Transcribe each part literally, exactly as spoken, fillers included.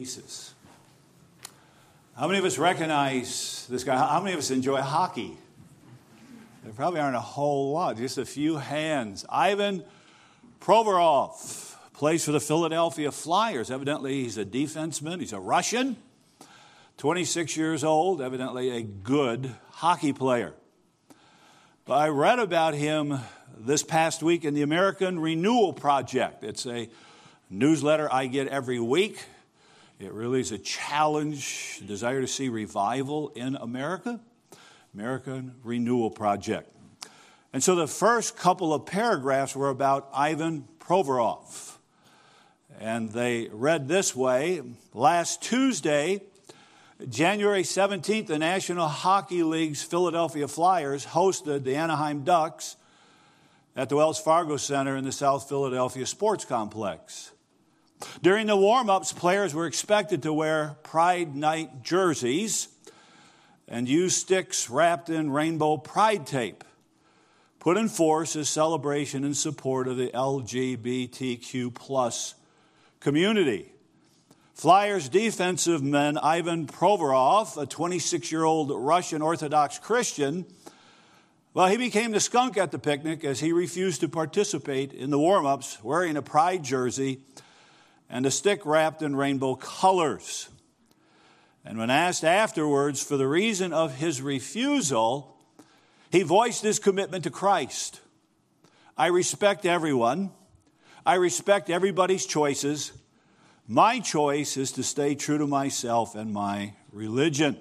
pieces. How many of us recognize this guy? How many of us enjoy hockey? There probably aren't a whole lot, just a few hands. Ivan Provorov plays for the Philadelphia Flyers. Evidently, he's a defenseman. He's a Russian, twenty-six years old, evidently a good hockey player. But I read about him this past week in the American Renewal Project. It's a newsletter I get every week. It really is a challenge, a desire to see revival in America. American Renewal Project. And so the first couple of paragraphs were about Ivan Provorov. And they read this way: last Tuesday, January seventeenth, the National Hockey League's Philadelphia Flyers hosted the Anaheim Ducks at the Wells Fargo Center in the South Philadelphia Sports Complex. During the warm-ups, players were expected to wear Pride Night jerseys and use sticks wrapped in rainbow pride tape, put in force as celebration in support of the L G B T Q plus community. Flyers defensive man Ivan Provorov, a twenty-six-year-old Russian Orthodox Christian, well, he became the skunk at the picnic as he refused to participate in the warm-ups wearing a pride jersey and a stick wrapped in rainbow colors. And when asked afterwards for the reason of his refusal, he voiced his commitment to Christ. I respect everyone. I respect everybody's choices. My choice is to stay true to myself and my religion.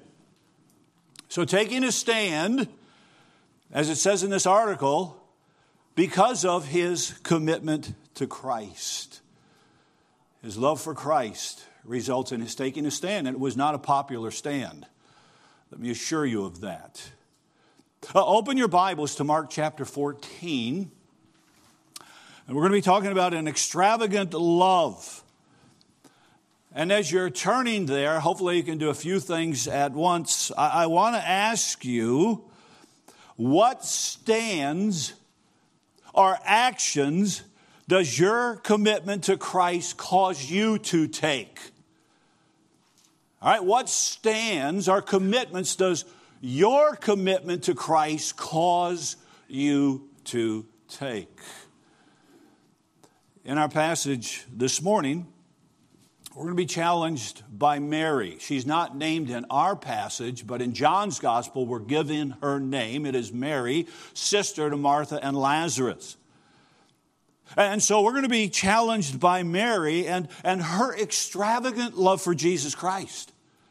So taking a stand, as it says in this article, because of his commitment to Christ. His love for Christ results in his taking a stand, and it was not a popular stand. Let me assure you of that. Uh, open your Bibles to Mark chapter fourteen, and we're going to be talking about an extravagant love. And as you're turning there, hopefully you can do a few things at once. I, I want to ask you, what stands or actions does your commitment to Christ cause you to take? All right, what stands or commitments does your commitment to Christ cause you to take? In our passage this morning, we're going to be challenged by Mary. She's not named in our passage, but in John's gospel, we're given her name. It is Mary, sister to Martha and Lazarus. And so we're going to be challenged by Mary and, and her extravagant love for Jesus Christ.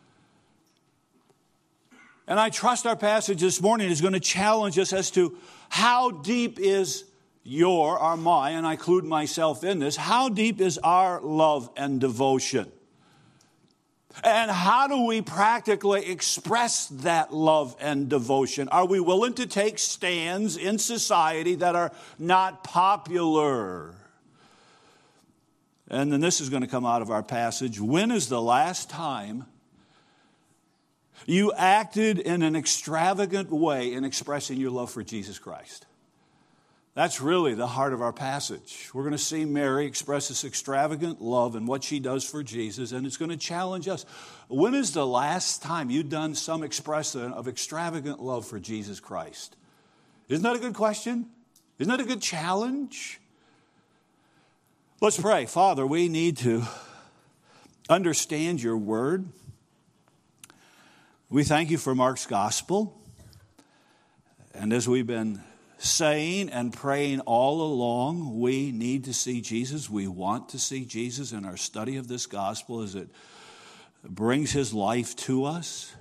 And I trust our passage this morning is going to challenge us as to how deep is your, or my, and I include myself in this, how deep is our love and devotion? And how do we practically express that love and devotion? Are we willing to take stands in society that are not popular? And then this is going to come out of our passage. When is the last time you acted in an extravagant way in expressing your love for Jesus Christ? That's really the heart of our passage. We're going to see Mary express this extravagant love and what she does for Jesus, and it's going to challenge us. When is the last time you've done some expression of extravagant love for Jesus Christ? Isn't that a good question? Isn't that a good challenge? Let's pray. Father, we need to understand your word. We thank you for Mark's gospel. And as we've been saying and praying all along, we need to see Jesus. We want to see Jesus in our study of this gospel as it brings his life to us.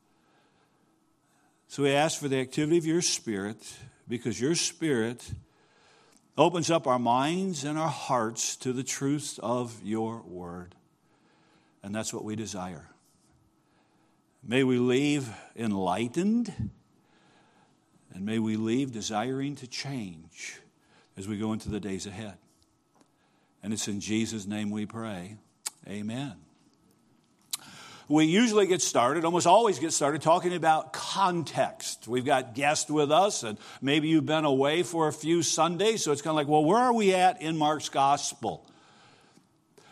So we ask for the activity of your Spirit, because your Spirit opens up our minds and our hearts to the truths of your word. And that's what we desire. May we leave enlightened, and may we leave desiring to change as we go into the days ahead. And it's in Jesus' name we pray. Amen. We usually get started, almost always get started, talking about context. We've got guests with us, and maybe you've been away for a few Sundays, so it's kind of like, well, where are we at in Mark's gospel?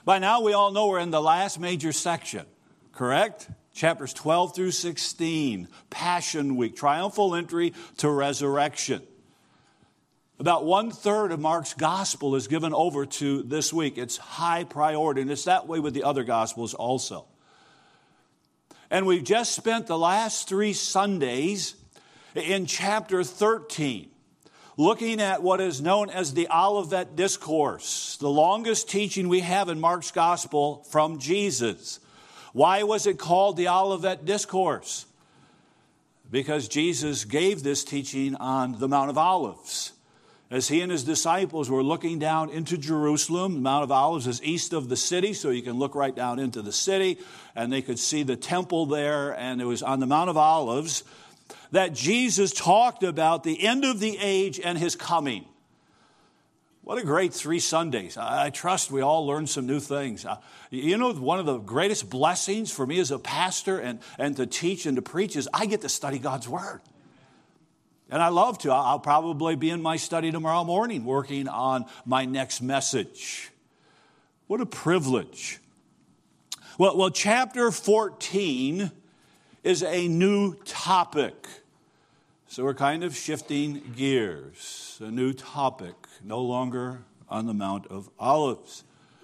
By now we all know we're in the last major section, correct? Chapters twelve through sixteen, Passion Week, triumphal entry to resurrection. About one-third of Mark's gospel is given over to this week. It's high priority, and it's that way with the other gospels also. And we've just spent the last three Sundays in chapter thirteen, looking at what is known as the Olivet Discourse, the longest teaching we have in Mark's gospel from Jesus. Why was it called the Olivet Discourse? Because Jesus gave this teaching on the Mount of Olives. As he and his disciples were looking down into Jerusalem, the Mount of Olives is east of the city, so you can look right down into the city, and they could see the temple there, and it was on the Mount of Olives that Jesus talked about the end of the age and his coming. What a great three Sundays. I trust we all learned some new things. You know, one of the greatest blessings for me as a pastor and, and to teach and to preach is I get to study God's Word. And I love to. I'll probably be in my study tomorrow morning working on my next message. What a privilege. Well, well, chapter fourteen is a new topic. So we're kind of shifting gears. A new topic, no longer on the Mount of Olives.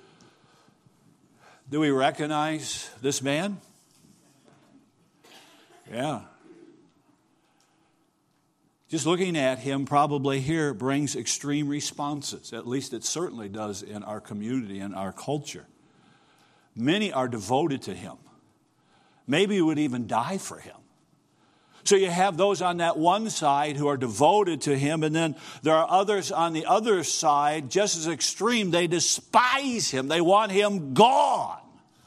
Do we recognize this man? Yeah. Just looking at him probably here brings extreme responses. At least it certainly does in our community and our culture. Many are devoted to him. Maybe would even die for him. So you have those on that one side who are devoted to him, and then there are others on the other side, just as extreme. They despise him. They want him gone.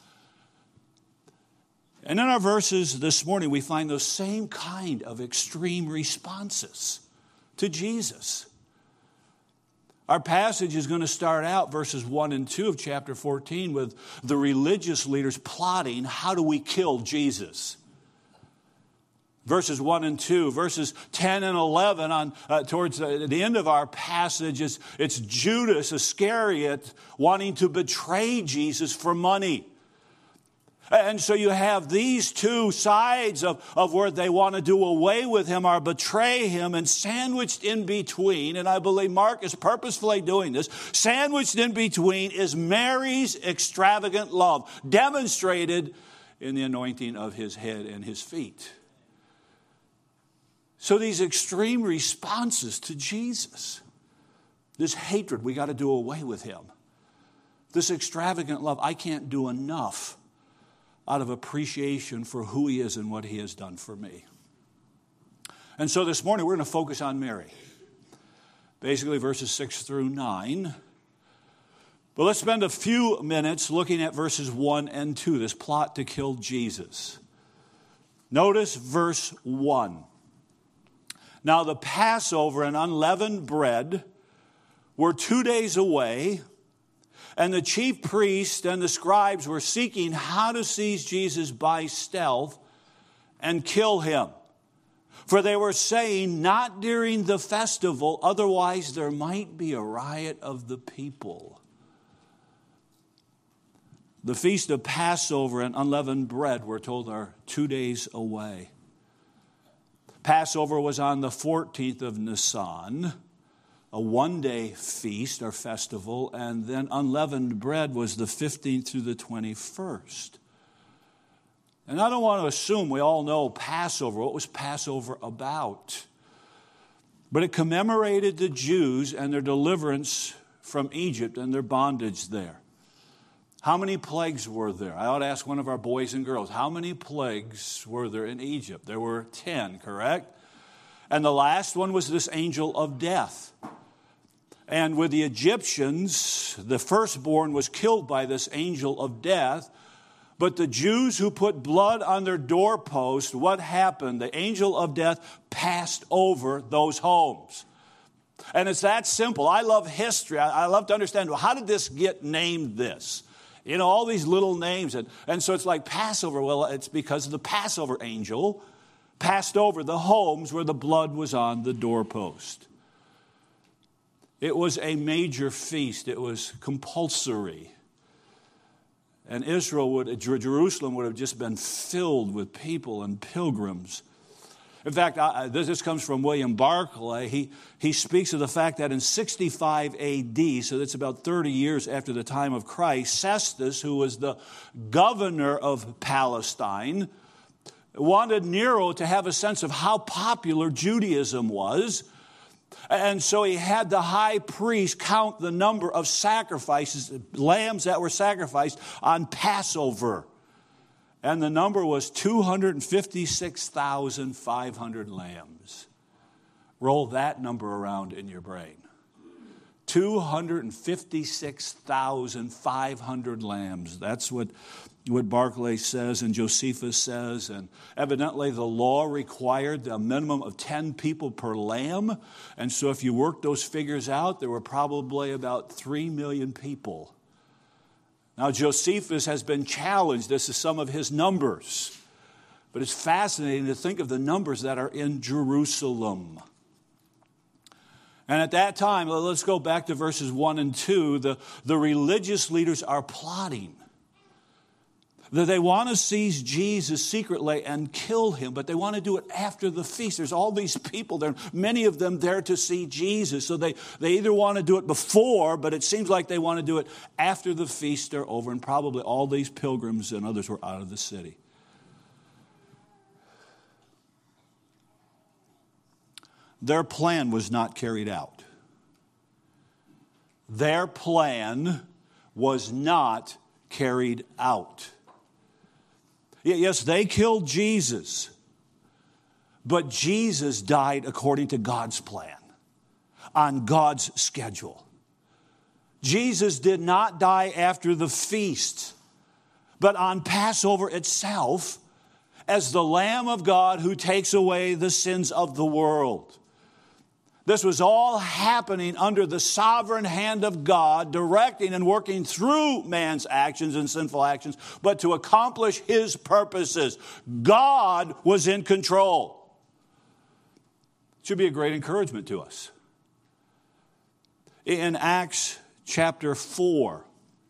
And in our verses this morning, we find those same kind of extreme responses to Jesus. Our passage is going to start out verses one and two of chapter fourteen with the religious leaders plotting, how do we kill Jesus? Verses one and two, verses ten and eleven, on uh, towards the, the end of our passage, it's, it's Judas Iscariot wanting to betray Jesus for money. And so you have these two sides of, of where they want to do away with him or betray him, and sandwiched in between, and I believe Mark is purposefully doing this, sandwiched in between is Mary's extravagant love, demonstrated in the anointing of his head and his feet. So these extreme responses to Jesus, this hatred, we got to do away with him. This extravagant love, I can't do enough out of appreciation for who he is and what he has done for me. And so this morning we're going to focus on Mary. Basically verses six through nine. But let's spend a few minutes looking at verses one and two, this plot to kill Jesus. Notice verse one. Now the Passover and unleavened bread were two days away, and the chief priests and the scribes were seeking how to seize Jesus by stealth and kill him. For they were saying, not during the festival, otherwise there might be a riot of the people. The feast of Passover and unleavened bread, we're told, are two days away. Passover was on the fourteenth of Nisan, a one-day feast or festival, and then unleavened bread was the fifteenth through the twenty-first. And I don't want to assume we all know Passover. What was Passover about? But it commemorated the Jews and their deliverance from Egypt and their bondage there. How many plagues were there? I ought to ask one of our boys and girls, how many plagues were there in Egypt? There were ten, correct? And the last one was this angel of death. And with the Egyptians, the firstborn was killed by this angel of death. But the Jews who put blood on their doorpost, what happened? The angel of death passed over those homes. And it's that simple. I love history. I love to understand, well, how did this get named this? You know, all these little names. And, and so it's like Passover. Well, it's because the Passover angel passed over the homes where the blood was on the doorpost. It was a major feast. It was compulsory. And Israel would, Jerusalem would have just been filled with people and pilgrims. In fact, I, this, this comes from William Barclay. He, he speaks of the fact that in sixty-five A D, so that's about thirty years after the time of Christ, Cestus, who was the governor of Palestine, wanted Nero to have a sense of how popular Judaism was. And so he had the high priest count the number of sacrifices, lambs that were sacrificed on Passover. And the number was two hundred fifty-six thousand five hundred lambs. Roll that number around in your brain. two hundred fifty-six thousand five hundred lambs. That's what, what Barclay says and Josephus says. And evidently the law required a minimum of ten people per lamb. And so if you work those figures out, there were probably about three million people. Now, Josephus has been challenged as to some of his numbers. But it's fascinating to think of the numbers that are in Jerusalem. And at that time, let's go back to verses one and two. The, the religious leaders are plotting. That they want to seize Jesus secretly and kill him, but they want to do it after the feast. There's all these people there, many of them there to see Jesus. So they, they either want to do it before, but it seems like they want to do it after the feast are over, and probably all these pilgrims and others were out of the city. Their plan was not carried out. Their plan was not carried out. Yes, they killed Jesus, but Jesus died according to God's plan, on God's schedule. Jesus did not die after the feast, but on Passover itself, as the Lamb of God who takes away the sins of the world. This was all happening under the sovereign hand of God, directing and working through man's actions and sinful actions, but to accomplish his purposes. God was in control. It should be a great encouragement to us. In Acts chapter four,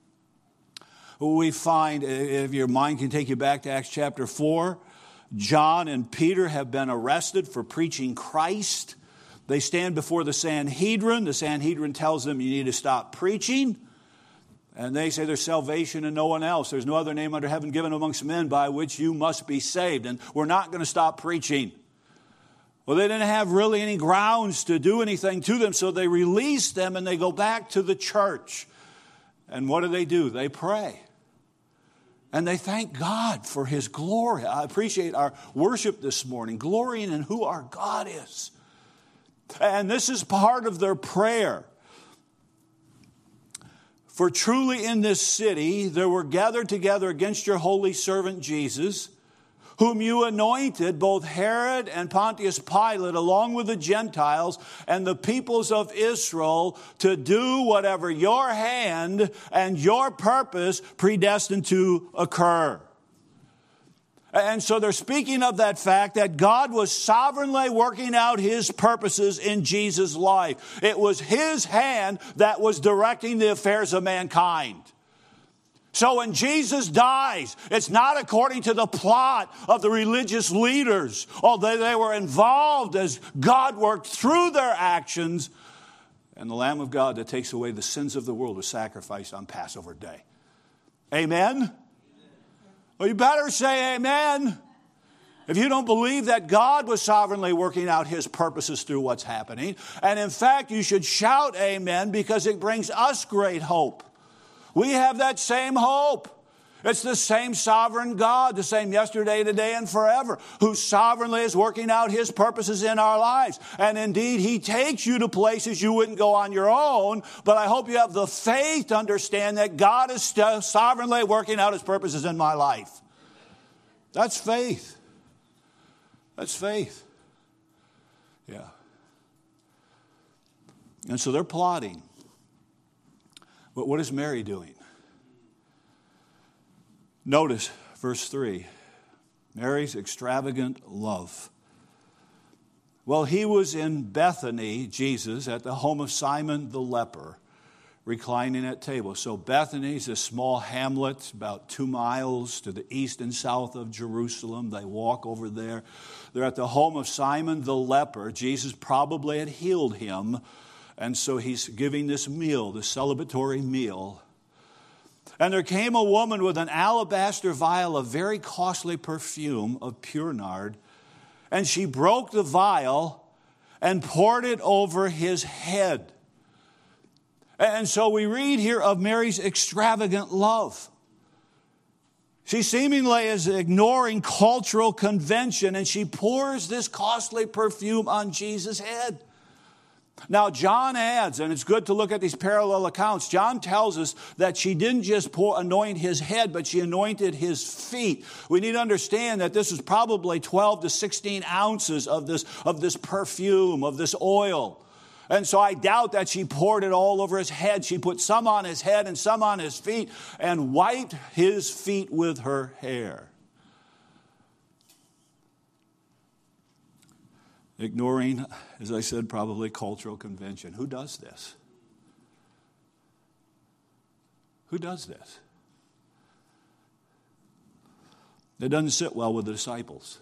we find, if your mind can take you back to Acts chapter four, John and Peter have been arrested for preaching Christ. They stand before the Sanhedrin. The Sanhedrin tells them you need to stop preaching. And they say there's salvation in no one else. There's no other name under heaven given amongst men by which you must be saved. And we're not going to stop preaching. Well, they didn't have really any grounds to do anything to them, so they release them and they go back to the church. And what do they do? They pray. And they thank God for his glory. I appreciate our worship this morning, glorying in who our God is. And this is part of their prayer. For truly in this city there were gathered together against your holy servant Jesus, whom you anointed, both Herod and Pontius Pilate, along with the Gentiles and the peoples of Israel, to do whatever your hand and your purpose predestined to occur. And so they're speaking of that fact that God was sovereignly working out his purposes in Jesus' life. It was his hand that was directing the affairs of mankind. So when Jesus dies, it's not according to the plot of the religious leaders, although they were involved as God worked through their actions. And the Lamb of God that takes away the sins of the world was sacrificed on Passover day. Amen? Well, you better say amen. If you don't believe that God was sovereignly working out his purposes through what's happening. And in fact, you should shout amen because it brings us great hope. We have that same hope. It's the same sovereign God, the same yesterday, today, and forever, who sovereignly is working out his purposes in our lives. And indeed, he takes you to places you wouldn't go on your own, but I hope you have the faith to understand that God is still sovereignly working out his purposes in my life. That's faith. That's faith. Yeah. And so they're plotting. But what is Mary doing? Notice verse three, Mary's extravagant love. Well, he was in Bethany, Jesus, at the home of Simon the leper. reclining at table. So Bethany's a small hamlet about two miles to the east and south of Jerusalem. They walk over there. They're at the home of Simon the leper. Jesus probably had healed him, and so he's giving this meal, this celebratory meal. And there came a woman with an alabaster vial of very costly perfume of pure nard, and she broke the vial and poured it over his head. And so we read here of Mary's extravagant love. She seemingly is ignoring cultural convention, and she pours this costly perfume on Jesus' head. Now, John adds, and it's good to look at these parallel accounts, John tells us that she didn't just pour, anoint his head, but she anointed his feet. We need to understand that this was probably twelve to sixteen ounces of this, of this perfume, of this oil. And so I doubt that she poured it all over his head. She put some on his head and some on his feet and wiped his feet with her hair. Ignoring, as I said, probably cultural convention. Who does this? Who does this? It doesn't sit well with the disciples.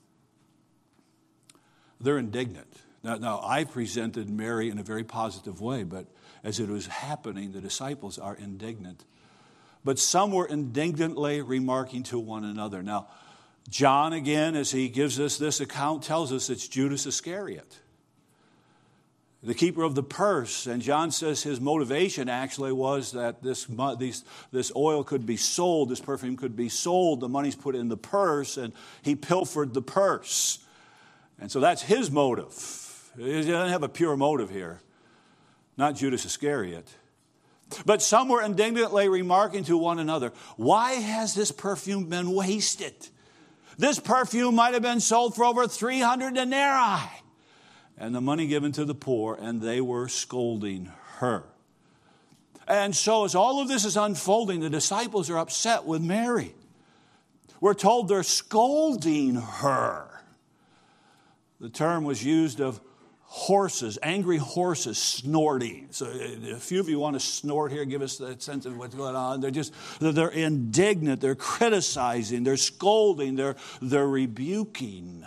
They're indignant. Now, now, I presented Mary in a very positive way, but as it was happening, the disciples are indignant. But some were indignantly remarking to one another. Now, John, again, as he gives us this account, tells us it's Judas Iscariot, the keeper of the purse. And John says his motivation actually was that this, these, this oil could be sold, this perfume could be sold, the money's put in the purse, and he pilfered the purse. And so that's his motive. He doesn't have a pure motive here. Not Judas Iscariot. But some were indignantly remarking to one another, why has this perfume been wasted? This perfume might have been sold for over three hundred denarii. And the money given to the poor, and they were scolding her. And so as all of this is unfolding, the disciples are upset with Mary. We're told they're scolding her. The term was used of horses, angry horses snorting. So a few of you want to snort here, give us that sense of what's going on. They're just, they're indignant, they're criticizing, they're scolding, they're, they're rebuking.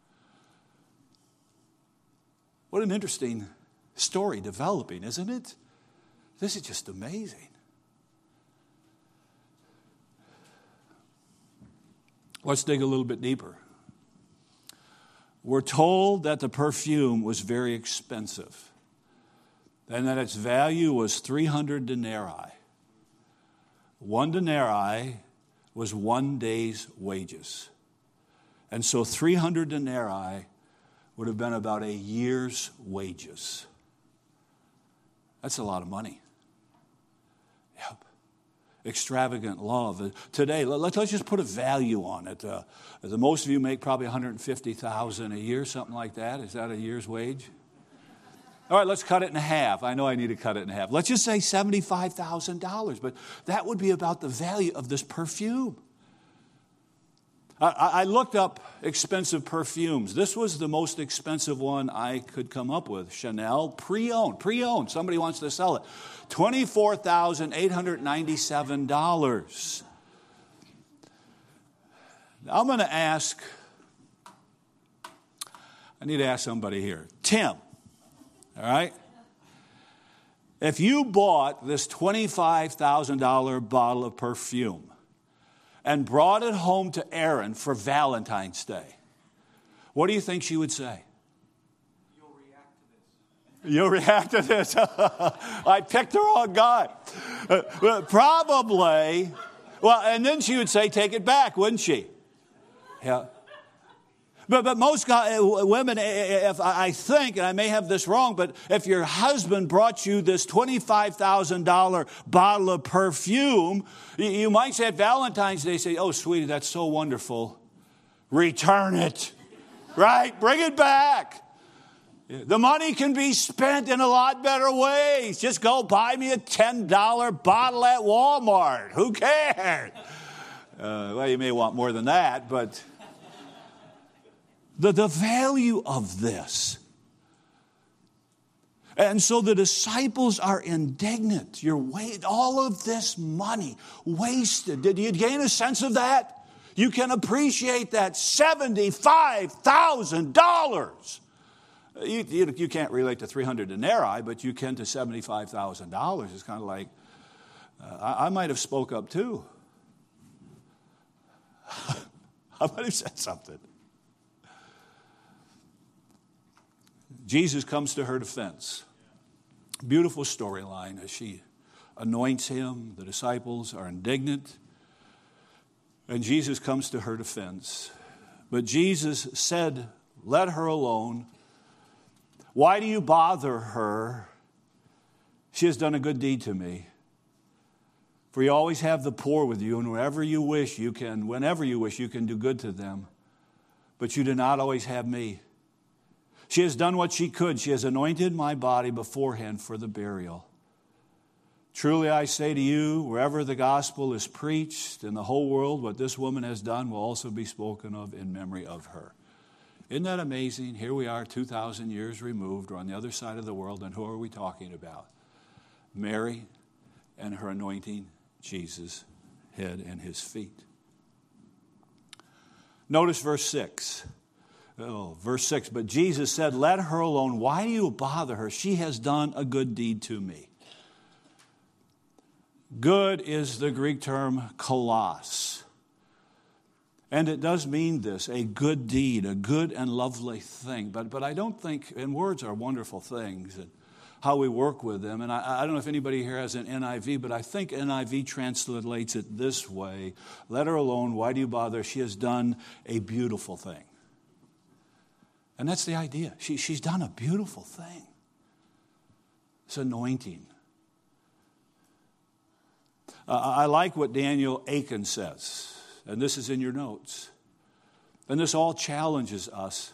What an interesting story developing, isn't it? This is just amazing. Let's dig a little bit deeper. We're told that the perfume was very expensive and that its value was three hundred denarii. One denarii was one day's wages. And so three hundred denarii would have been about a year's wages. That's a lot of money. Yep. Extravagant love. Today, let's just put a value on it. Uh, the most of you make probably one hundred fifty thousand dollars a year, something like that. Is that a year's wage? All right, let's cut it in half. I know I need to cut it in half. Let's just say seventy-five thousand dollars, but that would be about the value of this perfume. I, I looked up expensive perfumes. This was the most expensive one I could come up with. Chanel, pre-owned, pre-owned. Somebody wants to sell it. twenty-four thousand eight hundred ninety-seven dollars. I'm going to ask, I need to ask somebody here. Tim, all right? If you bought this twenty-five thousand dollars bottle of perfume and brought it home to Erin for Valentine's Day, what do you think she would say? You'll react to this. I picked the wrong guy. Uh, probably. Well, and then she would say, take it back, wouldn't she? Yeah. But but most guys, women, if I think, and I may have this wrong, but if your husband brought you this twenty-five thousand dollars bottle of perfume, you might say at Valentine's Day, say, oh, sweetie, that's so wonderful. Return it. Right? Bring it back. The money can be spent in a lot better ways. Just go buy me a ten dollars bottle at Walmart. Who cares? Uh, well, you may want more than that, but the, the value of this. And so the disciples are indignant. You're wa- all of this money wasted. Did you gain a sense of that? You can appreciate that seventy-five thousand dollars. You, you, you can't relate to three hundred denarii, but you can to seventy-five thousand dollars. It's kind of like, uh, I, I might have spoke up too. I might have said something. Jesus comes to her defense. Beautiful storyline as she anoints him. The disciples are indignant. And Jesus comes to her defense. But Jesus said, let her alone. Why do you bother her? She has done a good deed to me. For you always have the poor with you, and wherever you wish, you can, whenever you wish, you can do good to them. But you do not always have me. She has done what she could. She has anointed my body beforehand for the burial. Truly I say to you, wherever the gospel is preached in the whole world, what this woman has done will also be spoken of in memory of her. Isn't that amazing? Here we are two thousand years removed. We're on the other side of the world, and who are we talking about? Mary and her anointing Jesus' head and his feet. Notice verse six. Oh, verse six, but Jesus said, let her alone. Why do you bother her? She has done a good deed to me. Good is the Greek term kalos. And it does mean this, a good deed, a good and lovely thing. But, but I don't think, and words are wonderful things, and how we work with them. And I, I don't know if anybody here has an N I V, but I think N I V translates it this way. Let her alone. Why do you bother? She has done a beautiful thing. And that's the idea. She, she's done a beautiful thing. It's anointing. Uh, I like what Daniel Aiken says, and this is in your notes. And this all challenges us.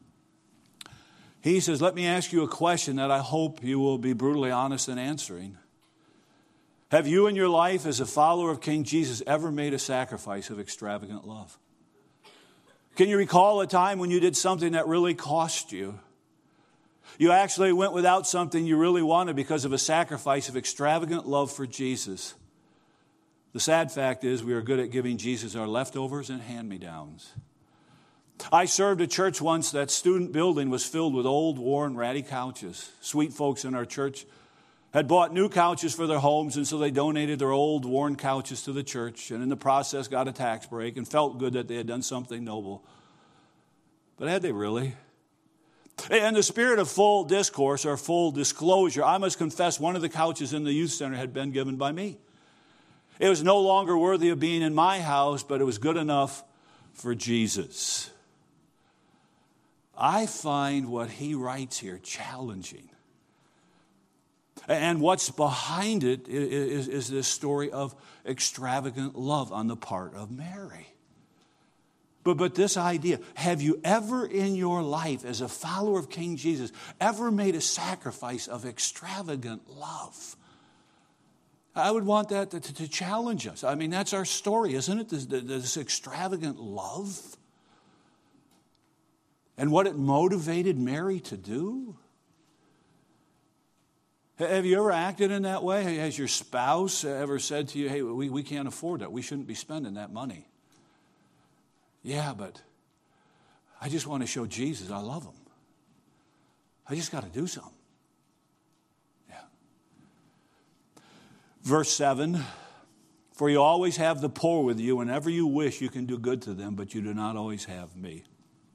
He says, let me ask you a question that I hope you will be brutally honest in answering. Have you in your life as a follower of King Jesus ever made a sacrifice of extravagant love? Can you recall a time when you did something that really cost you? You actually went without something you really wanted because of a sacrifice of extravagant love for Jesus. The sad fact is we are good at giving Jesus our leftovers and hand-me-downs. I served a church once that student building was filled with old, worn, ratty couches. Sweet folks in our church had bought new couches for their homes, and so they donated their old, worn couches to the church, and in the process got a tax break and felt good that they had done something noble. But had they really? In the spirit of full discourse or full disclosure, I must confess one of the couches in the youth center had been given by me. It was no longer worthy of being in my house, but it was good enough for Jesus. I find what he writes here challenging. And what's behind it is, is this story of extravagant love on the part of Mary. But, but this idea, have you ever in your life as a follower of King Jesus ever made a sacrifice of extravagant love? I would want that to, to, to challenge us. I mean, that's our story, isn't it? This, this extravagant love. And what it motivated Mary to do. Have you ever acted in that way? Has your spouse ever said to you, hey, we, we can't afford that. We shouldn't be spending that money. Yeah, but I just want to show Jesus I love him. I just got to do something. Yeah. Verse seven, for you always have the poor with you. Whenever you wish, you can do good to them, but you do not always have me.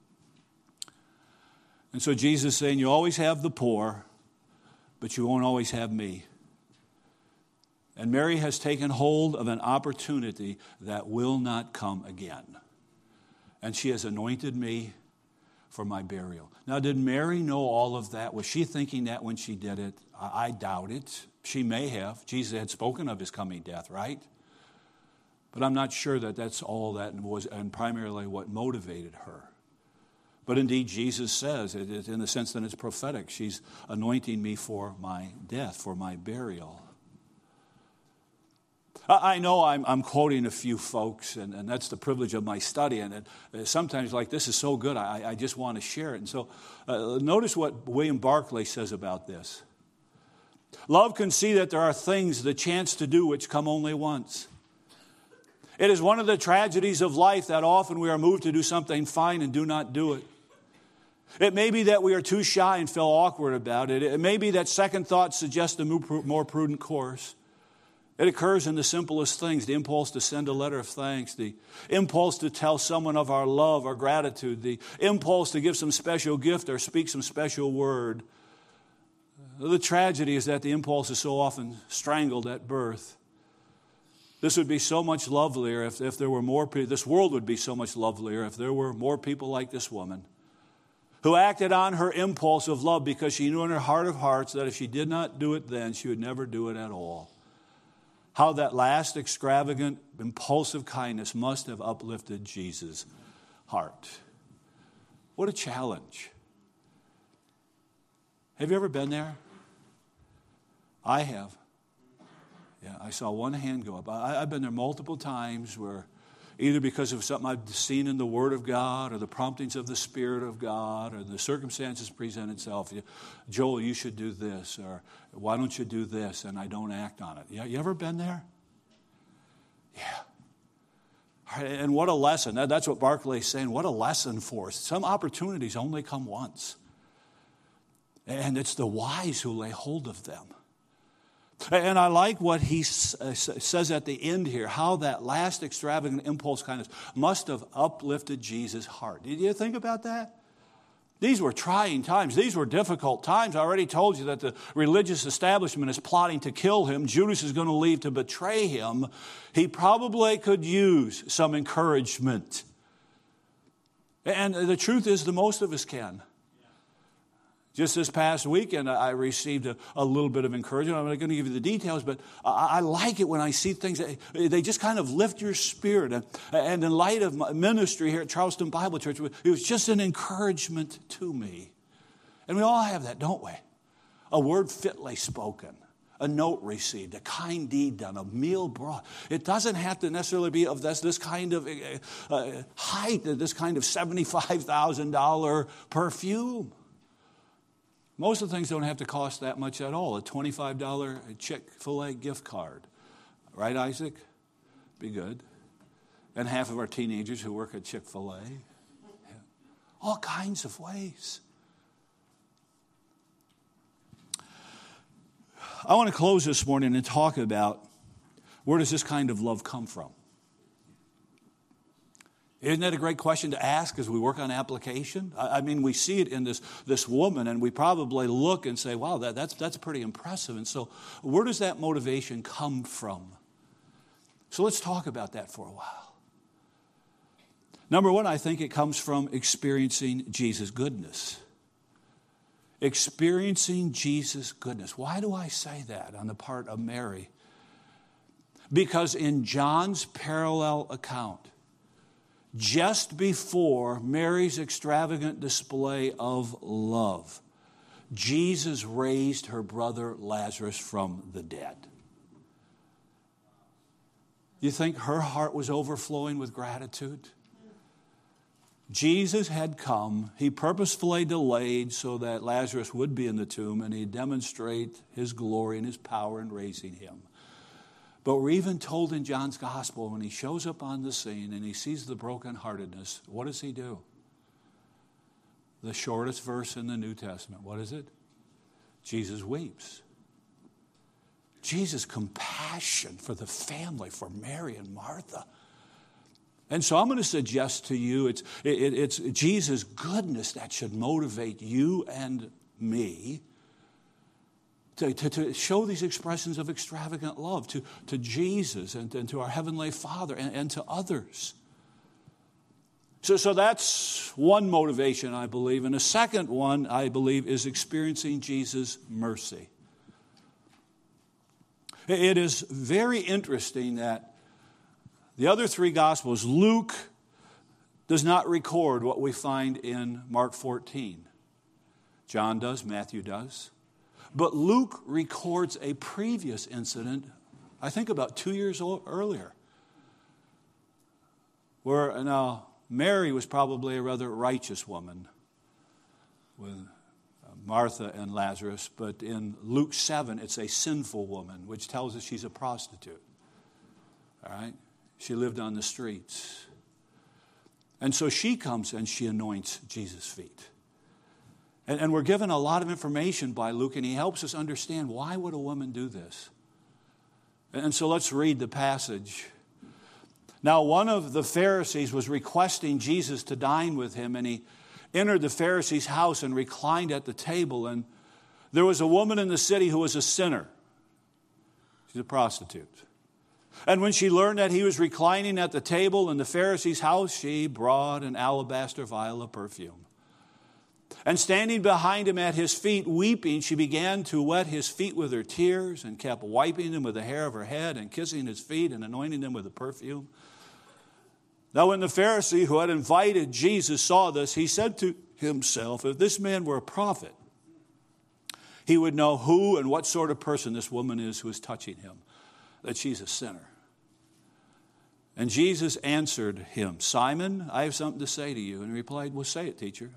And so Jesus is saying, you always have the poor, but you won't always have me. And Mary has taken hold of an opportunity that will not come again. And she has anointed me for my burial. Now, did Mary know all of that? Was she thinking that when she did it? I, I doubt it. She may have. Jesus had spoken of his coming death, right? But I'm not sure that that's all that was, and primarily what motivated her. But indeed, Jesus says, in the sense that it's prophetic, she's anointing me for my death, for my burial. I know I'm, I'm quoting a few folks, and, and that's the privilege of my study. And it, sometimes, like, this is so good, I, I just want to share it. And so uh, notice what William Barclay says about this. Love can see that there are things, the chance to do, which come only once. It is one of the tragedies of life that often we are moved to do something fine and do not do it. It may be that we are too shy and feel awkward about it. It may be that second thoughts suggest a more prudent course. It occurs in the simplest things, the impulse to send a letter of thanks, the impulse to tell someone of our love or gratitude, the impulse to give some special gift or speak some special word. The tragedy is that the impulse is so often strangled at birth. This would be so much lovelier if, if there were more people. This world would be so much lovelier if there were more people like this woman who acted on her impulse of love because she knew in her heart of hearts that if she did not do it then, she would never do it at all. How that last extravagant, impulsive kindness must have uplifted Jesus' heart. What a challenge. Have you ever been there? I have. Yeah, I saw one hand go up. I, I've been there multiple times where either because of something I've seen in the Word of God or the promptings of the Spirit of God or the circumstances present itself. Joel, you should do this, or why don't you do this, and I don't act on it. Yeah, you ever been there? Yeah. And what a lesson. That's what Barclay is saying. What a lesson for us. Some opportunities only come once. And it's the wise who lay hold of them. And I like what he says at the end here, how that last extravagant impulse kindness must have uplifted Jesus' heart. Did you think about that? These were trying times. These were difficult times. I already told you that the religious establishment is plotting to kill him. Judas is going to leave to betray him. He probably could use some encouragement. And the truth is, the most of us can. Just this past weekend, I received a, a little bit of encouragement. I'm not going to give you the details, but I, I like it when I see things. That, they just kind of lift your spirit. And, and in light of my ministry here at Charleston Bible Church, it was just an encouragement to me. And we all have that, don't we? A word fitly spoken, a note received, a kind deed done, a meal brought. It doesn't have to necessarily be of this, this kind of uh, height, this kind of seventy-five thousand dollars perfume. Most of the things don't have to cost that much at all. A twenty-five dollars Chick-fil-A gift card. Right, Isaac? Be good. And half of our teenagers who work at Chick-fil-A. Yeah. All kinds of ways. I want to close this morning and talk about where does this kind of love come from? Isn't that a great question to ask as we work on application? I mean, we see it in this, this woman, and we probably look and say, wow, that, that's, that's pretty impressive. And so where does that motivation come from? So let's talk about that for a while. Number one, I think it comes from experiencing Jesus' goodness. Experiencing Jesus' goodness. Why do I say that on the part of Mary? Because in John's parallel account, just before Mary's extravagant display of love, Jesus raised her brother Lazarus from the dead. You think her heart was overflowing with gratitude? Jesus had come. He purposefully delayed so that Lazarus would be in the tomb and he'd demonstrate his glory and his power in raising him. But we're even told in John's gospel when he shows up on the scene and he sees the brokenheartedness, what does he do? The shortest verse in the New Testament. What is it? Jesus weeps. Jesus' compassion for the family, for Mary and Martha. And so I'm going to suggest to you it's, it, it's Jesus' goodness that should motivate you and me To, to, to show these expressions of extravagant love to, to Jesus and, and to our Heavenly Father and, and to others. So, so that's one motivation, I believe. And a second one, I believe, is experiencing Jesus' mercy. It is very interesting that the other three Gospels, Luke does not record what we find in Mark fourteen. John does, Matthew does. But Luke records a previous incident, I think about two years earlier, where now Mary was probably a rather righteous woman with Martha and Lazarus, but in Luke seven, it's a sinful woman, which tells us she's a prostitute. All right? She lived on the streets. And so she comes and she anoints Jesus' feet. And, and we're given a lot of information by Luke, and he helps us understand, why would a woman do this? And so let's read the passage. Now, one of the Pharisees was requesting Jesus to dine with him, and he entered the Pharisee's house and reclined at the table. And there was a woman in the city who was a sinner. She's a prostitute. And when she learned that he was reclining at the table in the Pharisee's house, she brought an alabaster vial of perfume. And standing behind him at his feet, weeping, she began to wet his feet with her tears and kept wiping them with the hair of her head and kissing his feet and anointing them with the perfume. Now when the Pharisee who had invited Jesus saw this, he said to himself, if this man were a prophet, he would know who and what sort of person this woman is who is touching him, that she's a sinner. And Jesus answered him, Simon, I have something to say to you. And he replied, well, say it, teacher.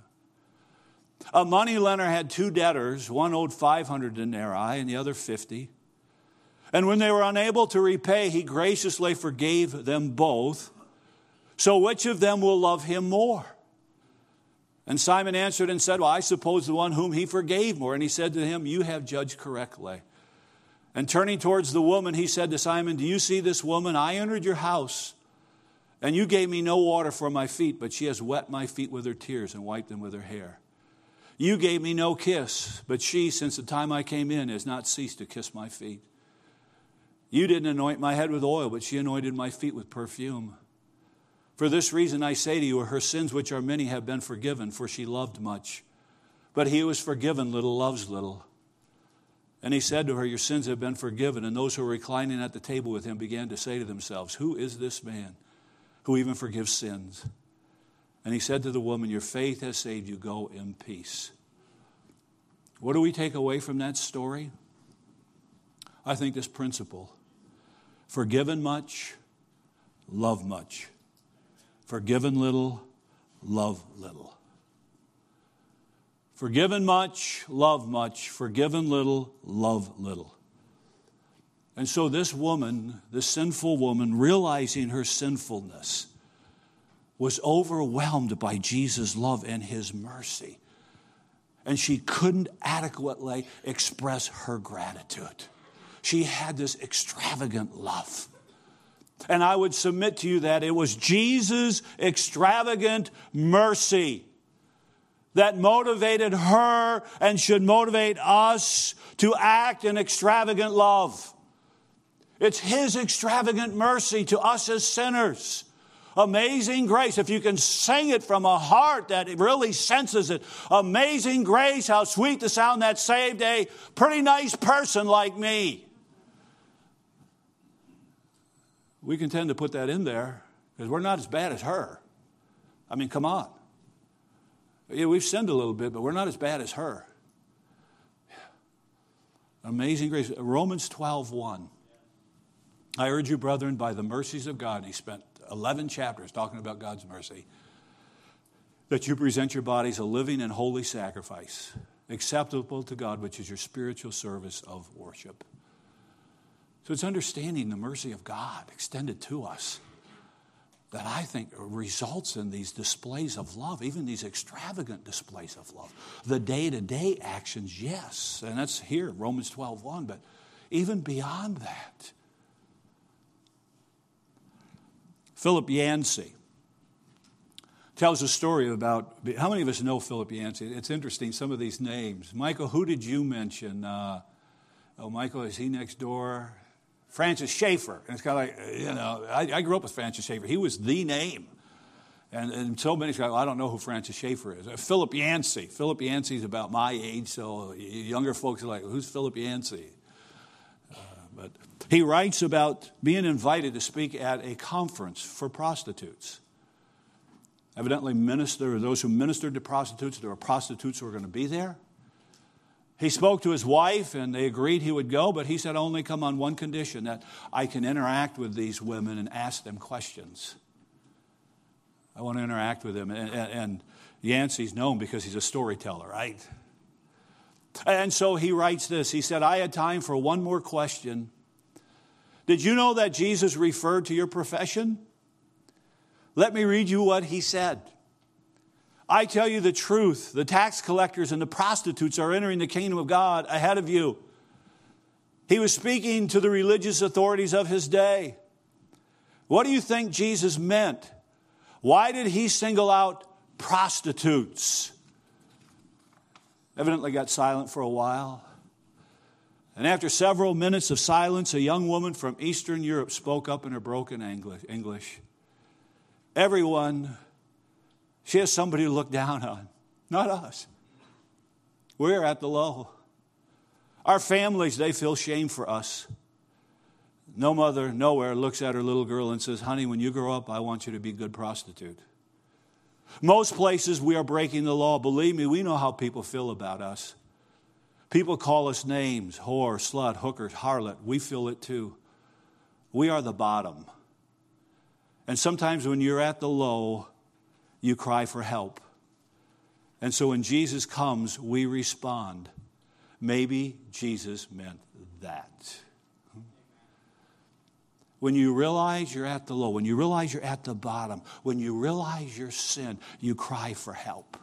A moneylender had two debtors. One owed five hundred denarii and the other fifty. And when they were unable to repay, he graciously forgave them both. So which of them will love him more? And Simon answered and said, well, I suppose the one whom he forgave more. And he said to him, you have judged correctly. And turning towards the woman, he said to Simon, do you see this woman? I entered your house, and you gave me no water for my feet, but she has wet my feet with her tears and wiped them with her hair. You gave me no kiss, but she, since the time I came in, has not ceased to kiss my feet. You didn't anoint my head with oil, but she anointed my feet with perfume. For this reason I say to you, her sins, which are many, have been forgiven, for she loved much. But he who is forgiven little loves little. And he said to her, your sins have been forgiven. And those who were reclining at the table with him began to say to themselves, who is this man who even forgives sins? And he said to the woman, your faith has saved you. Go in peace. What do we take away from that story? I think this principle. Forgiven much, love much. Forgiven little, love little. Forgiven much, love much. Forgiven little, love little. And so this woman, this sinful woman, realizing her sinfulness, was overwhelmed by Jesus' love and his mercy. And she couldn't adequately express her gratitude. She had this extravagant love. And I would submit to you that it was Jesus' extravagant mercy that motivated her and should motivate us to act in extravagant love. It's his extravagant mercy to us as sinners. Amazing grace. If you can sing it from a heart that really senses it. Amazing grace, how sweet the sound that saved a pretty nice person like me. We can tend to put that in there because we're not as bad as her. I mean, come on. Yeah, we've sinned a little bit, but we're not as bad as her. Amazing grace. Romans twelve one. I urge you, brethren, by the mercies of God, and he spent eleven chapters talking about God's mercy, that you present your bodies a living and holy sacrifice, acceptable to God, which is your spiritual service of worship. So it's understanding the mercy of God extended to us that I think results in these displays of love, even these extravagant displays of love. The day-to-day actions, yes, and that's here, Romans twelve one, but even beyond that. Philip Yancey tells a story about, how many of us know Philip Yancey? It's interesting, some of these names. Michael, who did you mention? Uh, oh, Michael, is he next door? Francis Schaeffer. And it's kind of like, you know, I, I grew up with Francis Schaeffer. He was the name. And, and so many go, I don't know who Francis Schaeffer is. Uh, Philip Yancey. Philip Yancey is about my age, so younger folks are like, who's Philip Yancey? Uh, but he writes about being invited to speak at a conference for prostitutes. Evidently, minister, those who ministered to prostitutes, there were prostitutes who were going to be there. He spoke to his wife, and they agreed he would go, but he said, only come on one condition, that I can interact with these women and ask them questions. I want to interact with them. And, and, and Yancey's known because he's a storyteller, right? And so he writes this. He said, I had time for one more question. Did you know that Jesus referred to your profession? Let me read you what he said. I tell you the truth, the tax collectors and the prostitutes are entering the kingdom of God ahead of you. He was speaking to the religious authorities of his day. What do you think Jesus meant? Why did he single out prostitutes? Evidently got silent for a while. And after several minutes of silence, a young woman from Eastern Europe spoke up in her broken English. Everyone, she has somebody to look down on, not us. We're at the low. Our families, they feel shame for us. No mother nowhere looks at her little girl and says, honey, when you grow up, I want you to be a good prostitute. Most places we are breaking the law. Believe me, we know how people feel about us. People call us names, whore, slut, hooker, harlot. We feel it too. We are the bottom. And sometimes when you're at the low, you cry for help. And so when Jesus comes, we respond. Maybe Jesus meant that. When you realize you're at the low, when you realize you're at the bottom, when you realize your sin, you cry for help.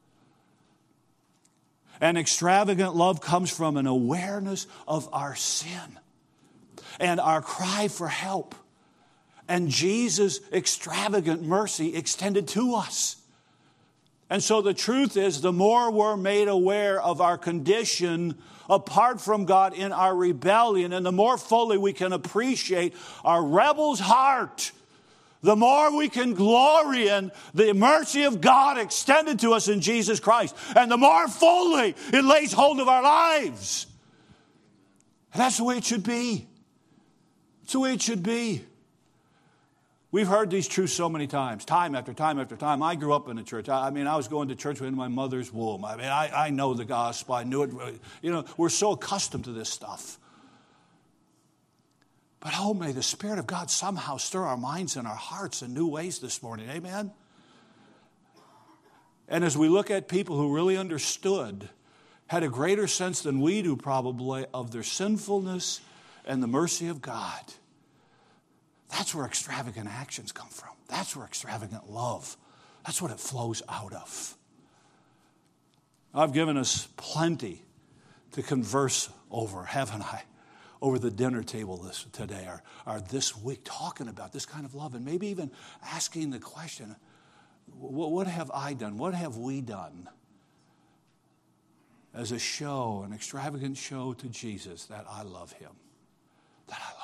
And extravagant love comes from an awareness of our sin and our cry for help. And Jesus' extravagant mercy extended to us. And so the truth is, the more we're made aware of our condition apart from God in our rebellion, and the more fully we can appreciate our rebel's heart, the more we can glory in the mercy of God extended to us in Jesus Christ, and the more fully it lays hold of our lives. And that's the way it should be. It's the way it should be. We've heard these truths so many times, time after time after time. I grew up in the church. I, I mean, I was going to church in my mother's womb. I mean, I, I know the gospel. I knew it. You know, we're so accustomed to this stuff. But oh, may the Spirit of God somehow stir our minds and our hearts in new ways this morning. Amen? And as we look at people who really understood, had a greater sense than we do probably of their sinfulness and the mercy of God, that's where extravagant actions come from. That's where extravagant love, that's what it flows out of. I've given us plenty to converse over, haven't I? Over the dinner table this today or, or this week, talking about this kind of love and maybe even asking the question, what, what have I done? What have we done as a show, an extravagant show to Jesus that I love him, that I